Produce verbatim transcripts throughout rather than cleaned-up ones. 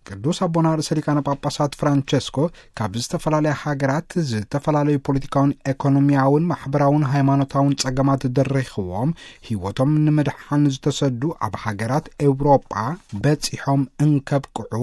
ቅዱስ አቡነ ርእሰ ሊቃነ ጳጳሳት ፍራንቸስኮ ካብ ዝተፈላለዩ ሃገራት ዝተፈላለዩ ፖለቲካውን ኢኮኖሚያውን ማሕበራውን ሃይማኖታውን ጸገማት ደረኽዎም ህይወቶም ንምድሓን ዝተሰዱ ኣብ ሃገራት ኤውሮጳ በጺሖም እንከብቅዑ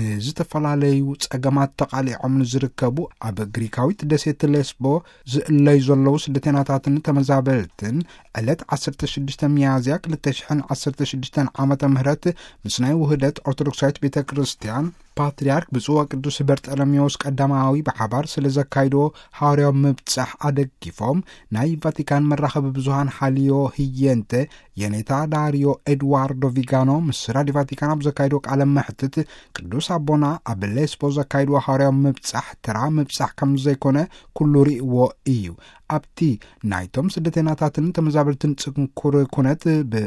ንዝተፈላለዩ ጸገማት ተቃሊዖም ዝርከቡ ኣብ ግሪካዊት ደሴት ሌስቦ ዝእለይ ዘለዉ ስደተኛታትን ተመዛበልትን ዕለት ዓሰርተ ሽዱሽተ ሚያዝያ ክልተ ሽሕን ዓሰርተ ሽዱሽተ ዓመተ ምህረት ምስ ናይ ውህደት ኦርቶዶክሳዊት ቤተ ክርስቲያን ፓትርያርክ ብፁዕ ወቅዱስ በርጠለሜዎስ ቀዳማዊ ብሓባር ስለ ዘካይዶ ሐዋርያዊ ምብጻሕ አደጊፎም ናይ ቫቲካን መራኸቢ ብዙሃን ሓልዮ ህየንተ የኔታ ዳሪዮ ኤድዋርዶ ቪጋኖ ምስ ራድዮ ቫቲካን ኣብ ዘካይዶ ቃለ መሕትት ቅዱስ አቦና ኣብ ሌስቦ ዘካይዶ ሐዋርያዊ ምብጻሕ ተራ ምብጻሕ ከም ዘይኮነ ኩሉ ሪእዎ እዩ ኣብቲ ናይቶም ስደተኛታትን ተመዛበልትን ጽንኩር ኩነት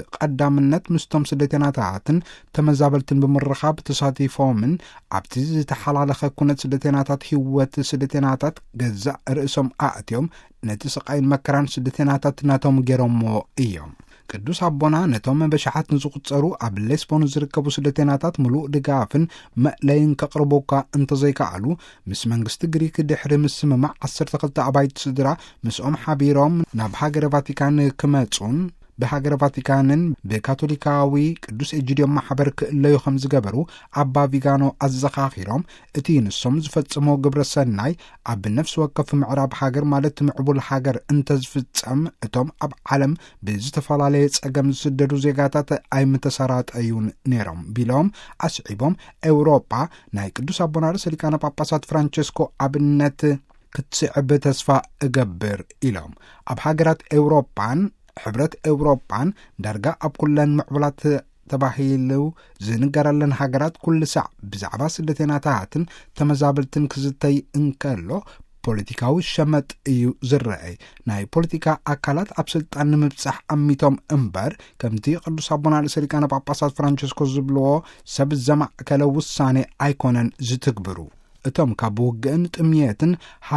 ብቀዳምነት ምስቶም ስደተኛታትን ተመዛበልትን ብምርኻብ ተሳቲፎምን ኣብቲ ዝተሓላለኸ ኩነት ስደተኛታት ህይወት ስደተኛታት ገዛእ ርእሶም ኣእትዮም ነቲ ስቃይን መከራን ስደተኛታት ናቶም ገይሮሞ እዮም ቅዱስ አቦና ነቶም በሻሓት ንዝቁጸሩ ኣብ ሌስቦን ዝርከቡ ስደተኛታት ሙሉእ ድጋፍን መእለይን ከቅርቡካ እንተዘይከኣሉ ምስ መንግስቲ ግሪክ ድሕሪ ምስምማዕ ዓሰርተ ክልተ ኣባይቲ ስድራ ምስኦም ሓቢሮም ናብ ሃገረ ቫቲካን ክመጹን በሃገረ ቫቲካንን በካቶሊካዊ ቅዱስ ኤጂዲዮም ማሕበር ክእለዩ ከም ዝገበሩ ኣባ ቪጋኖ ኣዘኻኺሮም እቲ ንሶም ዝፈጽሞ ግብረ ሰናይ ኣብ ነፍሲ ወከፍ ምዕራብ ሃገር ማለት ምዕቡል ሃገር እንተዝፍጸም እቶም ኣብ ዓለም ብዝተፈላለየ ጸገም ዝስደዱ ዜጋታት ኣይምተሰራጠዩን ነይሮም ቢሎም ኣስዒቦም ኤውሮጳ ናይ ቅዱስ አቡነ ርእሰ ሊቃነ ጳጳሳት ፍራንቸስኮ ኣብነት ክትስዕብ ተስፋ እገብር ኢሎም ኣብ ሃገራት ኤውሮጳን ሕብረት ኤውሮጳን ዳርጋ ኣብ ኩለን ምዕቡላት ተባሂሉ ዝንገረለን ሃገራት ኩሉ ሰዕ ብዛዕባ ስደተኛታትን ተመዛበልትን ክዝተይ እንከሎ ፖለቲካዊ ሸመጥ እዩ ዝረአይ ናይ ፖለቲካ አካላት ኣብ ስልጣን ንምብጻሕ ኣሚቶም እምበር ከምቲ ቅዱስ አቡነ ርእሰ ሊቃነ ጳጳሳት ፍራንቸስኮ ዝብልዎ ሰብ ዘማዕከለ ውሳኔ ኣይኮነን ዝትግብሩ እቶም ካብ ውግእን ጥምየትን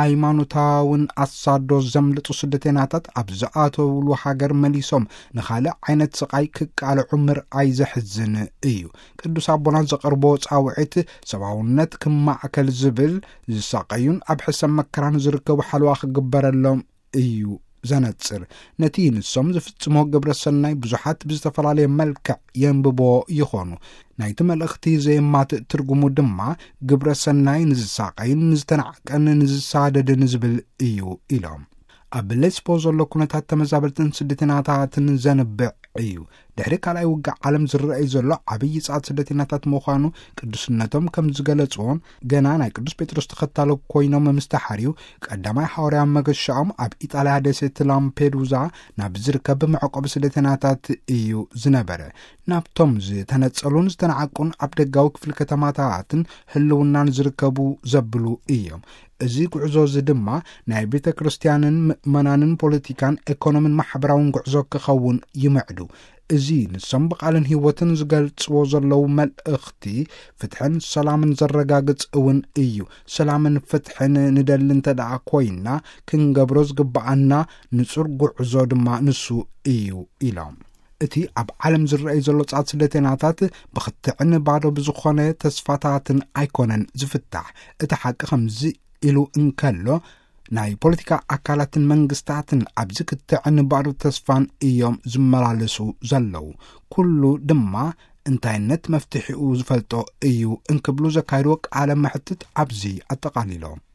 ሃይማኖታውን ኣሳዶ ዘምልጡ ስደተኛታት ኣብ ዝኣተውሉ ሃገር መሊሶም ንኻልእ ዓይነት ስቃይ ክቃልዑ ምርኣይ ዘሕዝን እዩ ቅዱስ አቡና ዘቅርቦ ጻውዒት ሰብኣውነት ክማዕከል ዝብል ዝሳቀዩን ኣብ ሕሰብ መከራን ዝርከቡ ሓልዋ ክግበረሎም እዩ ዘነጽር ነቲ ንሶም ዝፍጽሞ ግብረ ሰናይ ብዙሓት ብዝተፈላለየ መልክዕ የንብቦ ይኾኑ ናይቲ መልእኽቲ ዘየማትእ ትርጉሙ ድማ ግብረ ሰናይ ንዝሳቀይን ንዝተናዕቀን ንዝሳደድን ዝብል እዩ ኢሎም ኣብ ሌስቦ ዘሎ ኩነታት ተመዛበልትን ስደተኛታትን ዘንብዕ እዩ ድሕሪ ካልኣይ ውግዕ ዓለም ዝረአይ ዘሎ ዓብይ ጻዕት ስደተኛታት ምዃኑ ቅዱስነቶም ከም ዝገለጽዎን ገና ናይ ቅዱስ ጴጥሮስ ተኸታሊ ኮይኖም ምስተሓርዩ ቀዳማይ ሐዋርያ መገሻኦም ኣብ ኢጣልያ ደሴት ላምፔዱዛ ናብ ዝርከብ መዕቆቢ ስደተኛታት እዩ ዝነበረ ናብቶም ዝተነጸሉን ዝተናዓቁን ኣብ ደጋዊ ክፍሊ ከተማታትን ህልውናን ዝርከቡ ዘብሉ እዮም እዚ ጉዕዞ እዚ ድማ ናይ ቤተ ክርስቲያንን ምእመናንን ፖለቲካን ኢኮኖሚን ማሕበራውን ጉዕዞ ክኸውን ይምዕዱ እዚ ንሶም ብቃልን ህይወትን ዝገልጽዎ ዘለው መልእኽቲ ፍትሕን ሰላምን ዘረጋግጽ እውን እዩ ሰላምን ፍትሕን ንደሊ እንተደኣ ኮይና ክንገብሮ ዝግባአና ንጹር ጉዕዞ ድማ ንሱ እዩ ኢሎም እቲ ኣብ ዓለም ዝረአይ ዘሎ ጻዕት ስደተኛታት ብኽትዕን ባዶ ብዝኾነ ተስፋታትን ኣይኮነን ዝፍታሕ እቲ ሓቂ ከምዚ ኢሉ እንከሎ ናይ ፖለቲካ አካላትን መንግስታትን ኣብዚ ክትዕን ባዶ ተስፋን እዮም ዝመላለሱ ዘለው ኩሉ ድማ እንታይነት መፍትሒኡ ዝፈልጦ እዩ እንክብሉ ዘካይዶ ቃለ መሕትት ኣብዚ ኣጠቃሊሎም